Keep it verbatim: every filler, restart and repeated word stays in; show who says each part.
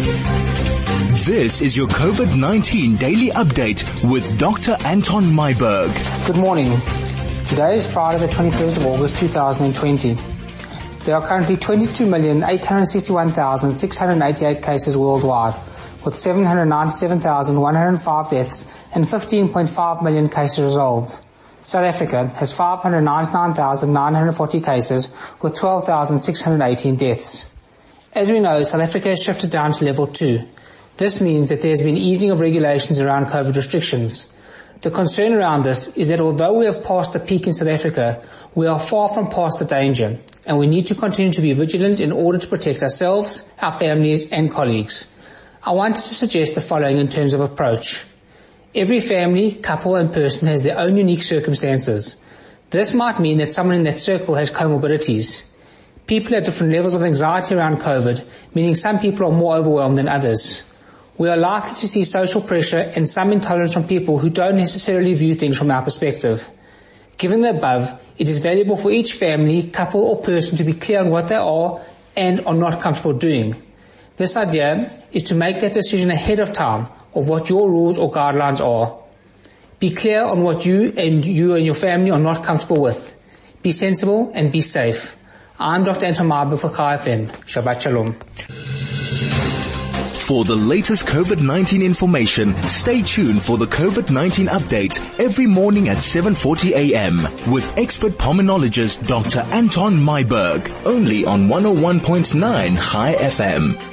Speaker 1: This is your COVID nineteen daily update with Doctor Anton Myburgh.
Speaker 2: Good morning. Today is Friday the twenty-first of August two thousand twenty. There are currently twenty-two million eight hundred sixty-one thousand six hundred eighty-eight cases worldwide, with seven hundred ninety-seven thousand one hundred five deaths and fifteen point five million cases resolved. South Africa has five hundred ninety-nine thousand nine hundred forty cases with twelve thousand six hundred eighteen deaths. As we know, South Africa has shifted down to level two. This means that there has been easing of regulations around COVID restrictions. The concern around this is that although we have passed the peak in South Africa, we are far from past the danger, and we need to continue to be vigilant in order to protect ourselves, our families and colleagues. I wanted to suggest the following in terms of approach. Every family, couple and person has their own unique circumstances. This might mean that someone in that circle has comorbidities. People have different levels of anxiety around COVID, meaning some people are more overwhelmed than others. We are likely to see social pressure and some intolerance from people who don't necessarily view things from our perspective. Given the above, it is valuable for each family, couple or person to be clear on what they are and are not comfortable doing. This idea is to make that decision ahead of time of what your rules or guidelines are. Be clear on what you and you and your family are not comfortable with. Be sensible and be safe. I'm Doctor Anton Myburgh for Chai F M. Shabbat Shalom.
Speaker 1: For the latest COVID nineteen information, stay tuned for the COVID nineteen update every morning at seven forty a m with expert pulmonologist Doctor Anton Myburgh, only on one oh one point nine Chai F M.